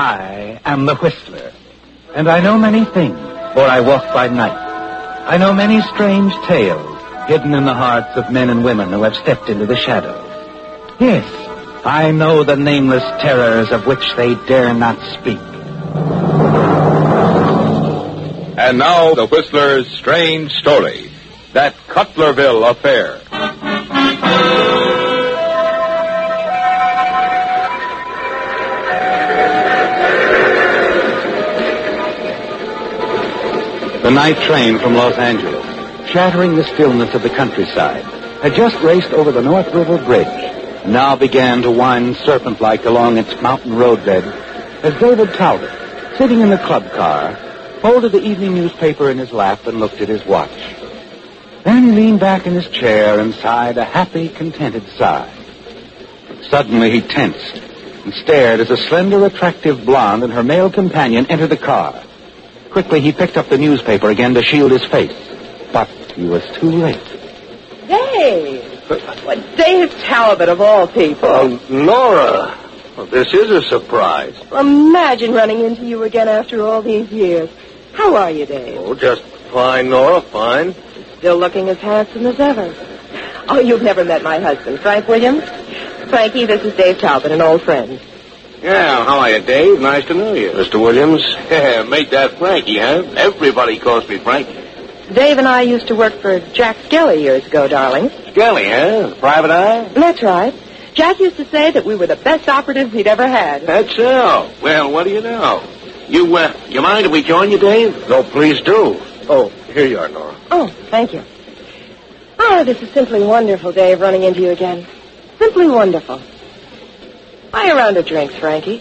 I am the Whistler, and I know many things, for I walk by night. I know many strange tales hidden in the hearts of men and women who have stepped into the shadows. Yes, I know the nameless terrors of which they dare not speak. And now the Whistler's strange story, that Cutlerville affair. The night train from Los Angeles, shattering the stillness of the countryside, had just raced over the North River Bridge and now began to wind serpent-like along its mountain roadbed as David Talbot, sitting in the club car, folded the evening newspaper in his lap and looked at his watch. Then he leaned back in his chair and sighed a happy, contented sigh. Suddenly he tensed and stared as a slender, attractive blonde and her male companion entered the car. Quickly, he picked up the newspaper again to shield his face. But he was too late. Dave! Dave Talbot, of all people. Nora! Well, this is a surprise. Imagine running into you again after all these years. How are you, Dave? Oh, just fine, Nora, fine. Still looking as handsome as ever. Oh, you've never met my husband, Frank Williams? Frankie, this is Dave Talbot, an old friend. Yeah, how are you, Dave? Nice to know you. Mr. Williams? Yeah, make that Frankie, huh? Everybody calls me Frankie. Dave and I used to work for Jack Skelly years ago, darling. Skelly, huh? The private eye? That's right. Jack used to say that we were the best operatives he'd ever had. That's so. Well, what do you know? You mind if we join you, Dave? No, please do. Oh, here you are, Nora. Oh, thank you. Oh, this is simply wonderful, Dave, running into you again. Simply wonderful. Buy a round of drinks, Frankie.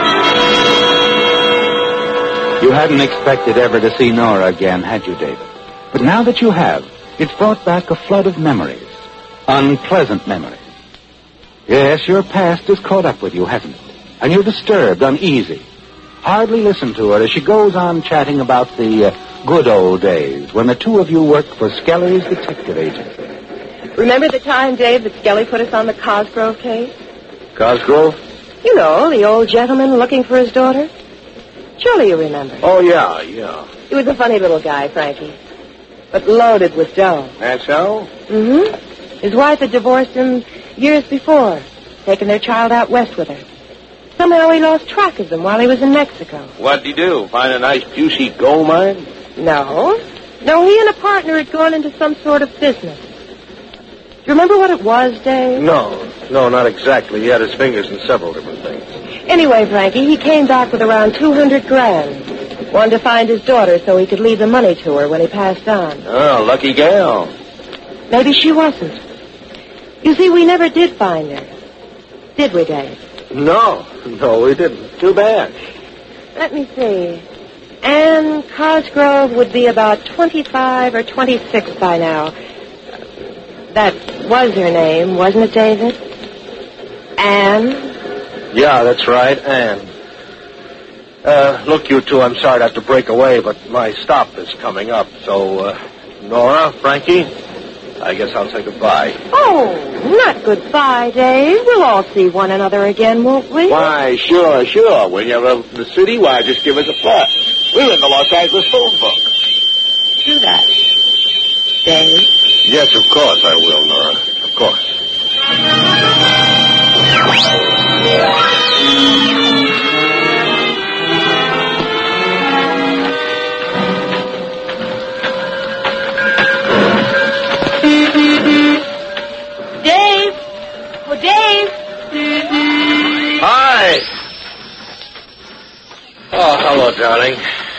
You hadn't expected ever to see Nora again, had you, David? But now that you have, it's brought back a flood of memories. Unpleasant memories. Yes, your past has caught up with you, hasn't it? And you're disturbed, uneasy. Hardly listen to her as she goes on chatting about the good old days when the two of you worked for Skelly's detective agency. Remember the time, Dave, that Skelly put us on the Cosgrove case? Cosgrove? You know, the old gentleman looking for his daughter. Surely you remember. Oh, yeah. He was a funny little guy, Frankie. But loaded with dough. That's so? Mm-hmm. His wife had divorced him years before, taken their child out west with her. Somehow he lost track of them while he was in Mexico. What'd he do? Find a nice, juicy gold mine? No, he and a partner had gone into some sort of business. Do you remember what it was, Dave? No, not exactly. He had his fingers in several different things. Anyway, Frankie, he came back with around $200,000. Wanted to find his daughter so he could leave the money to her when he passed on. Oh, lucky gal. Maybe she wasn't. You see, we never did find her. Did we, Dave? No, we didn't. Too bad. Let me see. Anne Cosgrove would be about 25 or 26 by now. That was her name, wasn't it, David? Anne? Yeah, that's right, Anne. Look, you two, I'm sorry to have to break away, but my stop is coming up. So, Nora, Frankie, I guess I'll say goodbye. Oh, not goodbye, Dave. We'll all see one another again, won't we? Why, sure. When you're in the city, why, just give us a plug. We're in the Los Angeles phone book. Do that, Dave. Yes, of course I will, Nora. Of course. Dave! Oh, Dave! Hi! Oh, hello, darling.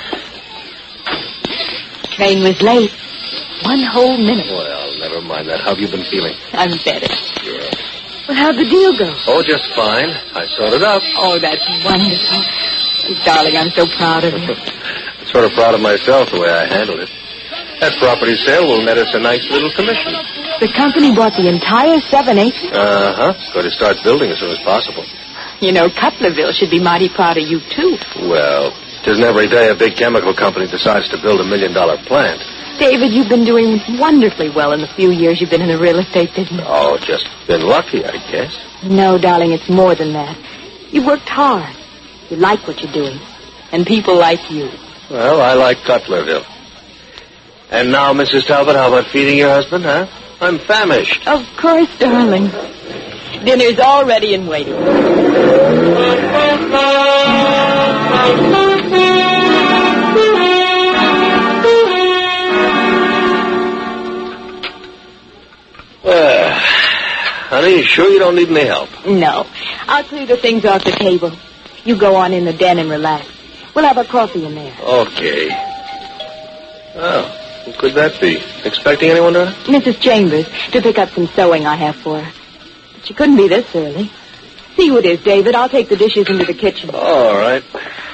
Train was late. 1 whole minute. Well, never mind that. How have you been feeling? I'm better. Yeah. Well, how'd the deal go? Oh, just fine. I sorted out. Oh, that's wonderful. Oh, darling, I'm so proud of you. I'm sort of proud of myself the way I handled it. That property sale will net us a nice little commission. The company bought the entire 7 acres? Uh-huh. Going to start building as soon as possible. You know, Cutlerville should be mighty proud of you, too. Well, it isn't every day a big chemical company decides to build $1 million plant. David, you've been doing wonderfully well in the few years you've been in the real estate business. Oh, just been lucky, I guess. No, darling, it's more than that. You've worked hard. You like what you're doing. And people like you. Well, I like Cutlerville. And now, Mrs. Talbot, how about feeding your husband, huh? I'm famished. Of course, darling. Dinner's all ready and waiting. Honey, you sure you don't need any help? No. I'll clear the things off the table. You go on in the den and relax. We'll have a coffee in there. Okay. Oh, who could that be? Expecting anyone, Donna? Mrs. Chambers, to pick up some sewing I have for her. But she couldn't be this early. See who it is, David. I'll take the dishes into the kitchen. All right.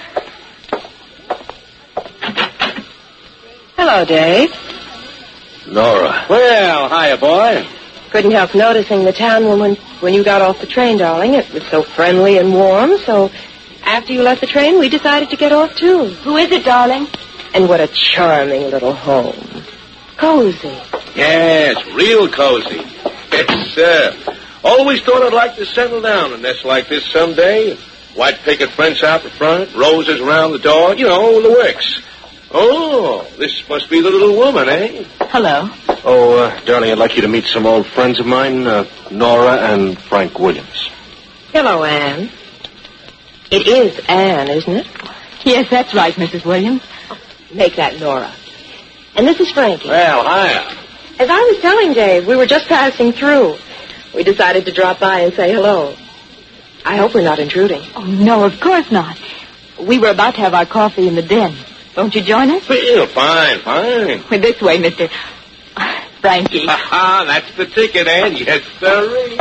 Hello, Dave. Nora. Well, hiya, boy. Couldn't help noticing the town when you got off the train, darling. It was so friendly and warm, so after you left the train, we decided to get off, too. Who is it, darling? And what a charming little home. Cozy. Yes, real cozy. It's, always thought I'd like to settle down in a nest like this someday. White picket fence out the front, roses around the door, you know, the works. Oh, this must be the little woman, eh? Hello. Oh, darling, I'd like you to meet some old friends of mine, Nora and Frank Williams. Hello, Anne. It is Anne, isn't it? Yes, that's right, Mrs. Williams. Make that Nora. And this is Frankie. Well, hiya. As I was telling Dave, we were just passing through. We decided to drop by and say hello. I hope we're not intruding. Oh, no, of course not. We were about to have our coffee in the den. Won't you join us? Well, fine. Well, this way, Mr. Frankie. Ha-ha, that's the ticket, Ann. Yes, sirree.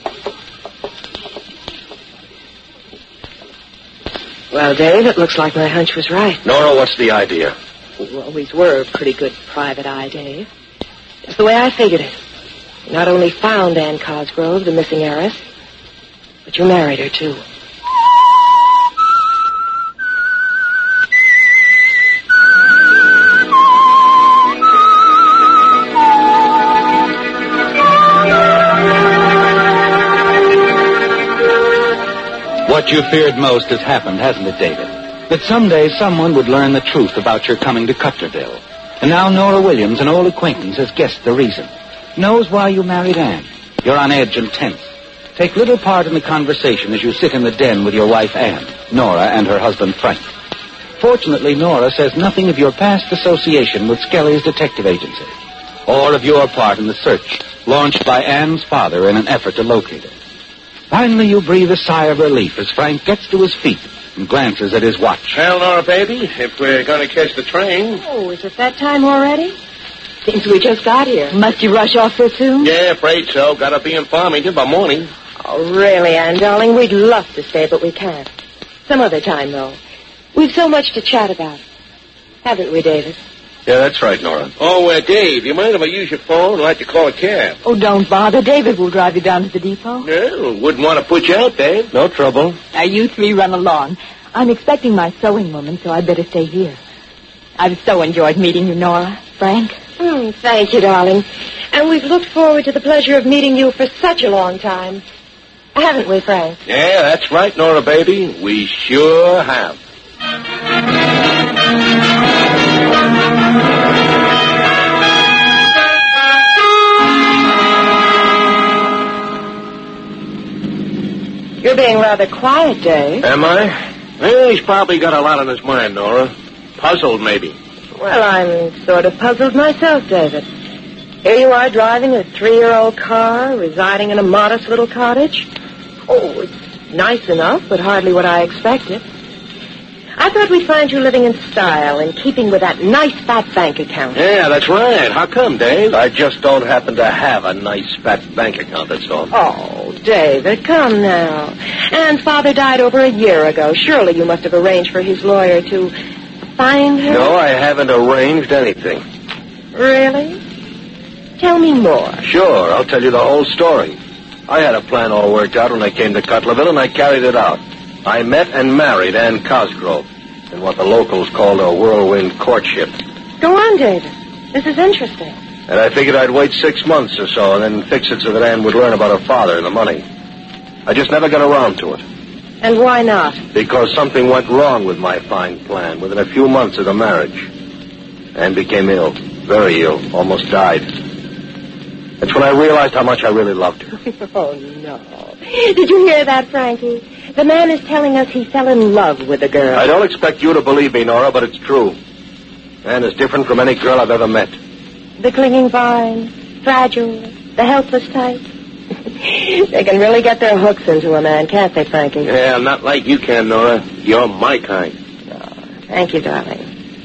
Well, Dave, it looks like my hunch was right. Nora, what's the idea? You always were a pretty good private eye, Dave. It's the way I figured it. You not only found Ann Cosgrove, the missing heiress, but you married her, too. What you feared most has happened, hasn't it, David? That someday someone would learn the truth about your coming to Cutlerville. And now Nora Williams, an old acquaintance, has guessed the reason. Knows why you married Anne. You're on edge and tense. Take little part in the conversation as you sit in the den with your wife, Anne, Nora, and her husband, Frank. Fortunately, Nora says nothing of your past association with Skelly's detective agency, or of your part in the search launched by Anne's father in an effort to locate her. Finally, you breathe a sigh of relief as Frank gets to his feet and glances at his watch. Well, Nora, baby, if we're going to catch the train. Oh, is it that time already? Seems we just got here. Must you rush off so soon? Yeah, afraid so. Gotta be in Farmington by morning. Oh, really, Anne, darling? We'd love to stay, but we can't. Some other time, though. We've so much to chat about. Haven't we, David? Yeah, that's right, Nora. Oh, Dave, you mind if I use your phone? I'd like to call a cab. Oh, don't bother. David will drive you down to the depot. Well, wouldn't want to put you out, Dave. No trouble. Now, you three run along. I'm expecting my sewing woman, so I'd better stay here. I've so enjoyed meeting you, Nora. Frank? Thank you, darling. And we've looked forward to the pleasure of meeting you for such a long time. Haven't we, Frank? Yeah, that's right, Nora, baby. We sure have. You're being rather quiet, Dave. Am I? Well, he's probably got a lot on his mind, Nora. Puzzled, maybe. Well, I'm sort of puzzled myself, David. Here you are driving a 3-year-old car, residing in a modest little cottage. Oh, it's nice enough, but hardly what I expected. I thought we'd find you living in style and keeping with that nice fat bank account. Yeah, that's right. How come, Dave? I just don't happen to have a nice fat bank account, that's all. Oh, David, come now. Ann's father died over a year ago. Surely you must have arranged for his lawyer to find her. No, I haven't arranged anything. Really? Tell me more. Sure, I'll tell you the whole story. I had a plan all worked out when I came to Cutlerville, and I carried it out. I met and married Ann Cosgrove in what the locals called a whirlwind courtship. Go on, David. This is interesting. And I figured I'd wait 6 months or so and then fix it so that Ann would learn about her father and the money. I just never got around to it. And why not? Because something went wrong with my fine plan within a few months of the marriage. Anne became ill, very ill, almost died. That's when I realized how much I really loved her. Oh, no. Did you hear that, Frankie? The man is telling us he fell in love with a girl. I don't expect you to believe me, Nora, but it's true. Anne is different from any girl I've ever met. The clinging vine, fragile, the helpless type. They can really get their hooks into a man, can't they, Frankie? Yeah, not like you can, Nora. You're my kind. Oh, thank you, darling.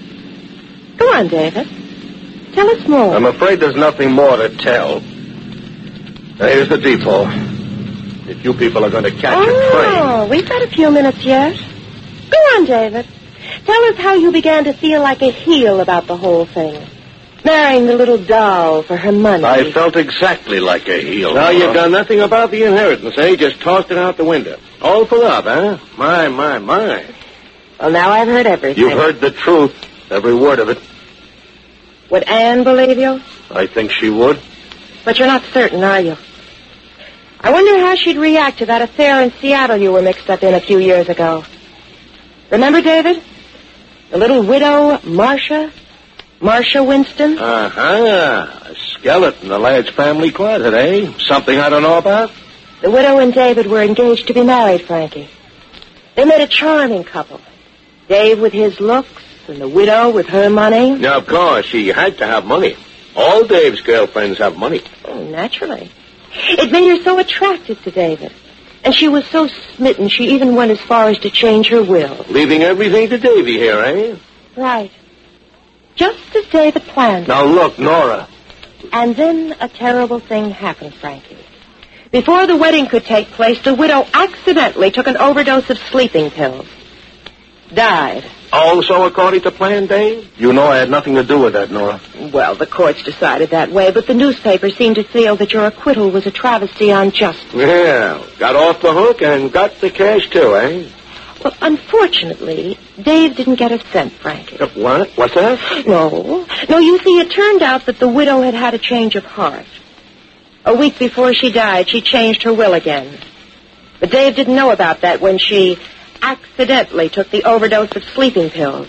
Go on, David. Tell us more. I'm afraid there's nothing more to tell. Now, here's the depot. If you people are going to catch a train... Oh, we've got a few minutes yet. Go on, David. Tell us how you began to feel like a heel about the whole thing. Marrying the little doll for her money. I felt exactly like a heel. Now, you've done nothing about the inheritance, eh? Just tossed it out the window. All for love, huh? My. Well, now I've heard everything. You've heard the truth, every word of it. Would Anne believe you? I think she would. But you're not certain, are you? I wonder how she'd react to that affair in Seattle you were mixed up in a few years ago. Remember, David? The little widow, Marcia Winston? Uh-huh. A skeleton in the lad's family closet, eh? Something I don't know about? The widow and David were engaged to be married, Frankie. They made a charming couple. Dave with his looks and the widow with her money. Now, of course, she had to have money. All Dave's girlfriends have money. Oh, naturally. It made her so attracted to David. And she was so smitten she even went as far as to change her will. Leaving everything to Davy here, eh? Right. Just as David planned. Now, look, Nora. And then a terrible thing happened, Frankie. Before the wedding could take place, the widow accidentally took an overdose of sleeping pills. Died. Also according to plan, Dave? You know I had nothing to do with that, Nora. Well, the courts decided that way, but the newspapers seemed to feel that your acquittal was a travesty on justice. Yeah, got off the hook and got the cash, too, eh? Well, unfortunately, Dave didn't get a cent, Frankie. What? What's that? No, you see, it turned out that the widow had had a change of heart. A week before she died, she changed her will again. But Dave didn't know about that when she accidentally took the overdose of sleeping pills.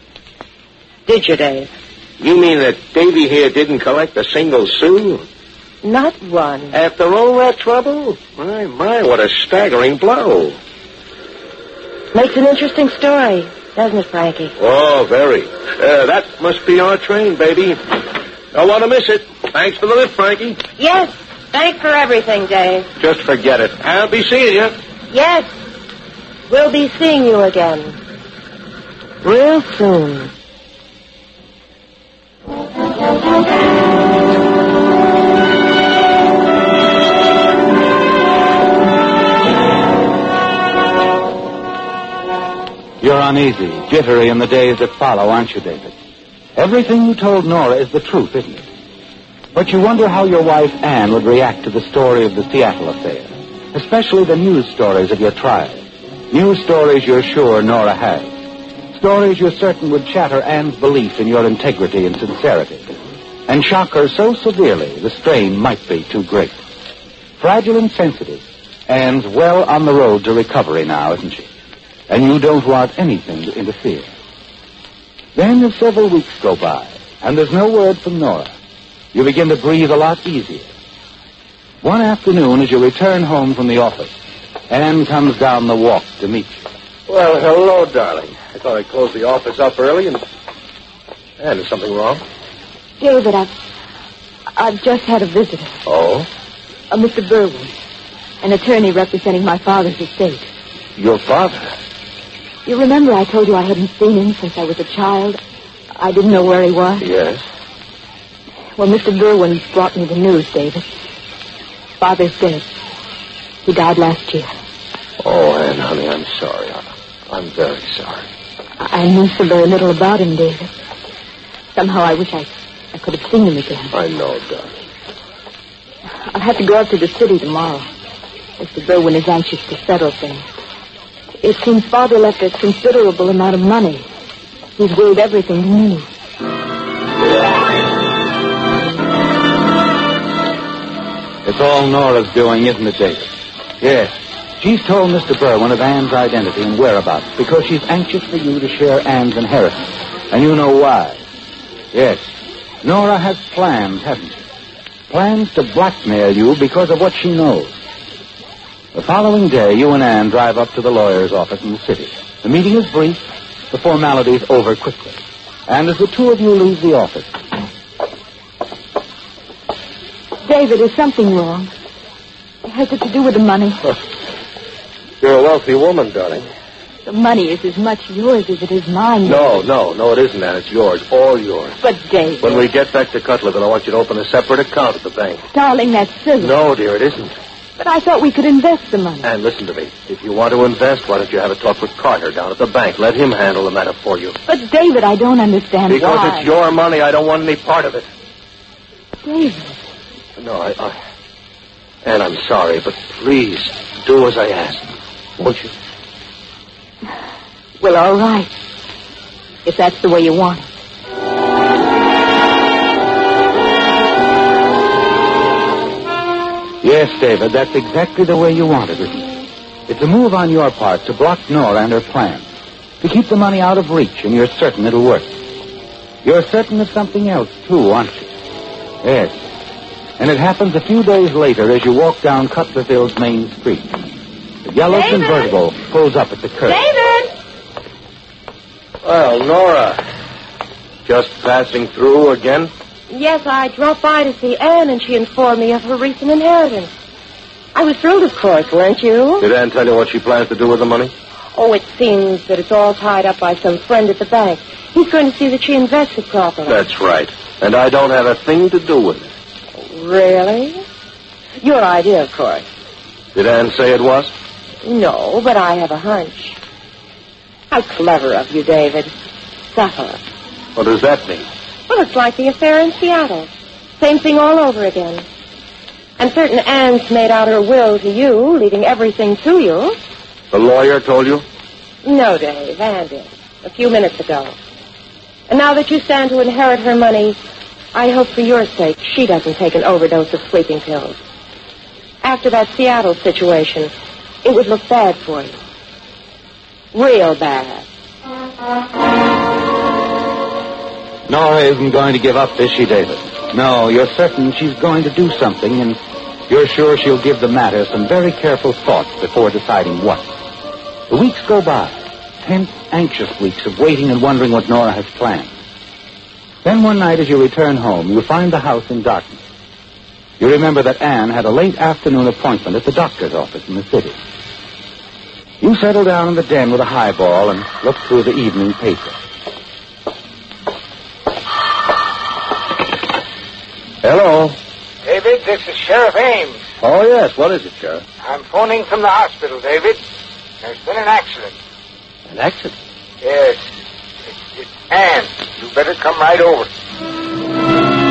Did you, Dave? You mean that Davy here didn't collect a single sou? Not one. After all that trouble? My, what a staggering blow. Makes an interesting story, doesn't it, Frankie? Oh, very. That must be our train, baby. Don't want to miss it. Thanks for the lift, Frankie. Yes, thanks for everything, Dave. Just forget it. I'll be seeing you. Yes, we'll be seeing you again. Real soon. You're uneasy, jittery in the days that follow, aren't you, David? Everything you told Nora is the truth, isn't it? But you wonder how your wife, Anne, would react to the story of the Seattle affair, especially the news stories of your trial. News stories you're sure Nora has. Stories you're certain would shatter Anne's belief in your integrity and sincerity, and shock her so severely the strain might be too great. Fragile and sensitive, Anne's well on the road to recovery now, isn't she? And you don't want anything to interfere. Then as several weeks go by, and there's no word from Nora, you begin to breathe a lot easier. One afternoon, as you return home from the office, Anne comes down the walk to meet you. Well, hello, darling. I thought I'd close the office up early and... Anne, is something wrong? David, I've just had a visitor. Oh? Mr. Berwin, an attorney representing my father's estate. Your father? You remember I told you I hadn't seen him since I was a child? I didn't know where he was. Yes. Well, Mr. Berwin brought me the news, David. Father's dead. He died last year. Oh, Anne, honey, I'm sorry. I'm very sorry. I knew so very little about him, David. Somehow I wish I could have seen him again. I know, darling. I'll have to go up to the city tomorrow. Mr. Berwin is anxious to settle things. It seems Father left a considerable amount of money. He's willed everything to me. It's all Nora's doing, isn't it, David? Yes. She's told Mr. Berwin of Anne's identity and whereabouts because she's anxious for you to share Anne's inheritance. And you know why. Yes, Nora has plans, hasn't she? Plans to blackmail you because of what she knows. The following day, you and Anne drive up to the lawyer's office in the city. The meeting is brief, the formalities over quickly. And as the two of you leave the office... David, is something wrong? Has it to do with the money? You're a wealthy woman, darling. The money is as much yours as it is mine. No, it isn't, Anne. It's yours. All yours. But, David... When we get back to Cutlerville, I want you to open a separate account at the bank. Darling, that's silly. No, dear, it isn't. But I thought we could invest the money. Anne, listen to me. If you want to invest, why don't you have a talk with Carter down at the bank? Let him handle the matter for you. But, David, I don't understand why. Because it's your money. I don't want any part of it. David... No, Anne, I'm sorry, but please do as I ask. Won't you? Well, all right. If that's the way you want it. Yes, David, that's exactly the way you want it, isn't it? It's a move on your part to block Nora and her plans, to keep the money out of reach, and you're certain it'll work. You're certain of something else, too, aren't you? Yes. And it happens a few days later as you walk down Cutlerville's main street. The yellow David! convertible pulls up at the curb. David! Well, Nora, just passing through again? Yes, I dropped by to see Anne, and she informed me of her recent inheritance. I was thrilled, of course, weren't you? Did Anne tell you what she plans to do with the money? Oh, it seems that it's all tied up by some friend at the bank. He's going to see that she invests it properly. That's right. And I don't have a thing to do with it. Really? Your idea, of course. Did Anne say it was? No, but I have a hunch. How clever of you, David. Subtle. What does that mean? Well, it's like the affair in Seattle. Same thing all over again. I'm certain Anne's made out her will to you, leaving everything to you. The lawyer told you? No, Dave, Anne did. A few minutes ago. And now that you stand to inherit her money, I hope for your sake she doesn't take an overdose of sleeping pills. After that Seattle situation, it would look bad for you. Real bad. Nora isn't going to give up, is she, David? No, you're certain she's going to do something, and you're sure she'll give the matter some very careful thought before deciding what. The weeks go by, tense, anxious weeks of waiting and wondering what Nora has planned. Then one night as you return home, you find the house in darkness. You remember that Anne had a late afternoon appointment at the doctor's office in the city. You settle down in the den with a highball and look through the evening paper. Hello. David, this is Sheriff Ames. Oh, yes. What is it, Sheriff? I'm phoning from the hospital, David. There's been an accident. An accident? Yes. It's Anne. You better come right over.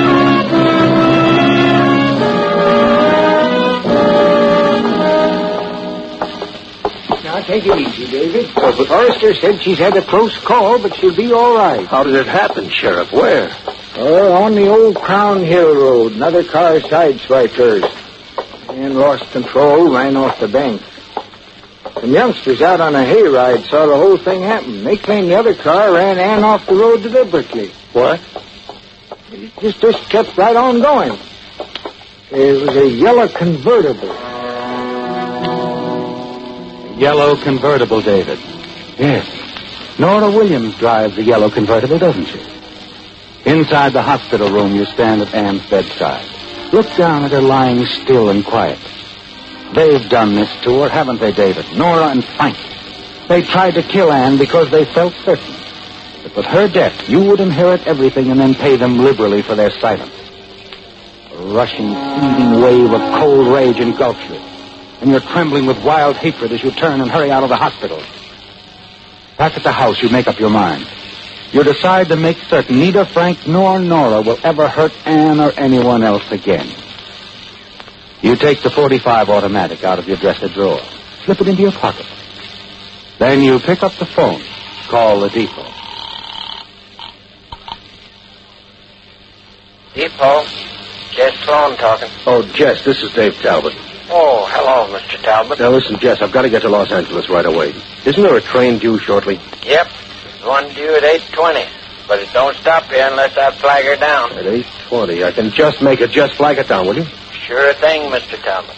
Now, take it easy, David. Forrester said she's had a close call, but she'll be all right. How did it happen, Sheriff? Where? On the old Crown Hill Road. Another car sideswiped hers. And lost control, ran off the bank. Some youngsters out on a hayride saw the whole thing happen. They claim the other car ran Ann off the road deliberately. What? It just kept right on going. It was a yellow convertible. Yellow convertible, David. Yes. Nora Williams drives the yellow convertible, doesn't she? Inside the hospital room, you stand at Anne's bedside. Look down at her lying still and quiet. They've done this to her, haven't they, David? Nora and Frank. They tried to kill Anne because they felt certain that with her death, you would inherit everything and then pay them liberally for their silence. A rushing, seething wave of cold rage engulfs you, and you're trembling with wild hatred as you turn and hurry out of the hospital. Back at the house, you make up your mind. You decide to make certain neither Frank nor Nora will ever hurt Anne or anyone else again. You take the .45 automatic out of your dresser drawer, slip it into your pocket. Then you pick up the phone, call the depot. Depot. Jess Sloan talking. Oh, Jess, this is Dave Talbot. Oh, hello, Mr. Talbot. Now, listen, Jess, I've got to get to Los Angeles right away. Isn't there a train due shortly? Yep. There's one due at 8:20. But it don't stop here unless I flag her down. At 8:20. I can just make it. Just flag it down, will you? Sure thing, Mr. Talbot.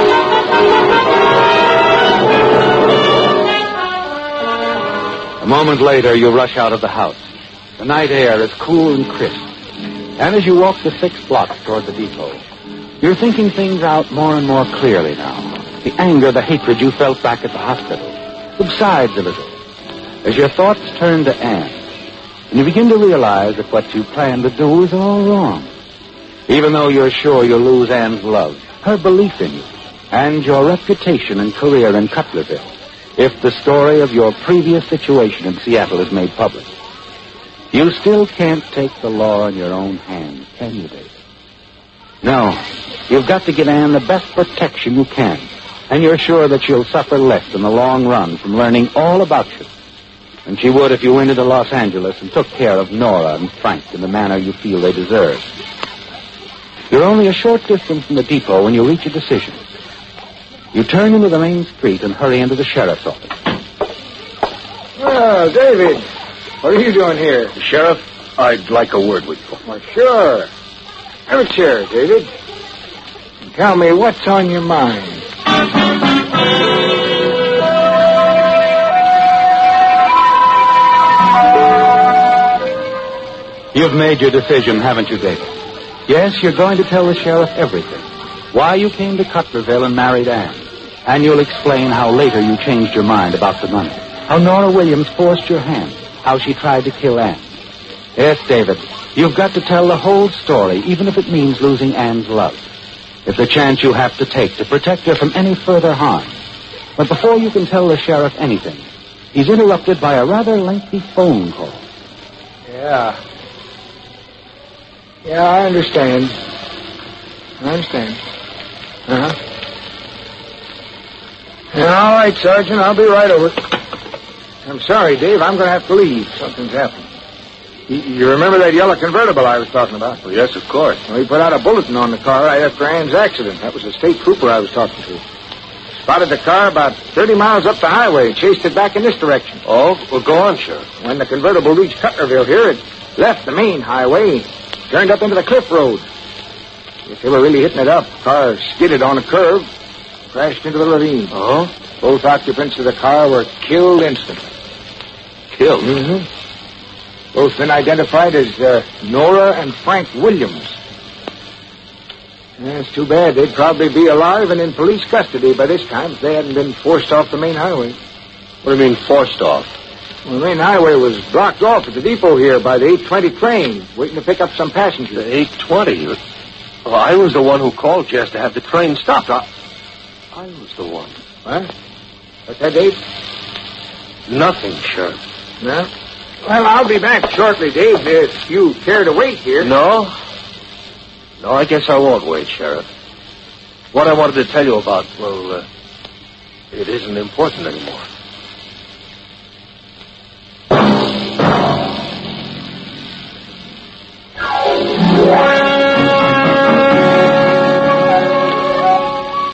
A moment later, you rush out of the house. The night air is cool and crisp. And as you walk the 6 blocks toward the depot, you're thinking things out more and more clearly now. The anger, the hatred you felt back at the hospital subsides a little as your thoughts turn to Anne. And you begin to realize that what you plan to do is all wrong. Even though you're sure you'll lose Anne's love, her belief in you, and your reputation and career in Cutlerville, if the story of your previous situation in Seattle is made public. You still can't take the law in your own hands, can you, David? No. You've got to give Anne the best protection you can. And you're sure that she'll suffer less in the long run from learning all about you than she would if you went into Los Angeles and took care of Nora and Frank in the manner you feel they deserve. You're only a short distance from the depot when you reach a decision. You turn into the main street and hurry into the sheriff's office. Well, David, what are you doing here? Sheriff, I'd like a word with you. Well, sure. Have a chair, David. And tell me what's on your mind. You've made your decision, haven't you, David? Yes, you're going to tell the sheriff everything. Why you came to Cutlerville and married Anne. And you'll explain how later you changed your mind about the money. How Nora Williams forced your hand. How she tried to kill Anne. Yes, David, you've got to tell the whole story, even if it means losing Anne's love. It's a chance you have to take to protect her from any further harm. But before you can tell the sheriff anything, he's interrupted by a rather lengthy phone call. Yeah, I understand. Uh-huh. Yeah, all right, Sergeant. I'll be right over. I'm sorry, Dave. I'm going to have to leave. Something's happened. You remember that yellow convertible I was talking about? Well, yes, of course. Well, he put out a bulletin on the car right after Anne's accident. That was the state trooper I was talking to. Spotted the car about 30 miles up the highway, chased it back in this direction. Oh, well, go on, Sheriff. When the convertible reached Cutlerville here, it left the main highway, turned up into the cliff road. If they were really hitting it up, the car skidded on a curve, crashed into the ravine. Oh? Both occupants of the car were killed instantly. Killed? Mm-hmm. Both been identified as Nora and Frank Williams. Yeah, it's too bad. They'd probably be alive and in police custody by this time if they hadn't been forced off the main highway. What do you mean, forced off? Well, the main highway was blocked off at the depot here by the 8:20 train, waiting to pick up some passengers. The 8:20? Well, I was the one who called Jess to have the train stopped. I was the one. What? What's that, Dave? Nothing, Sheriff. No? Well, I'll be back shortly, Dave, if you care to wait here. No, I guess I won't wait, Sheriff. What I wanted to tell you about, well, it isn't important anymore.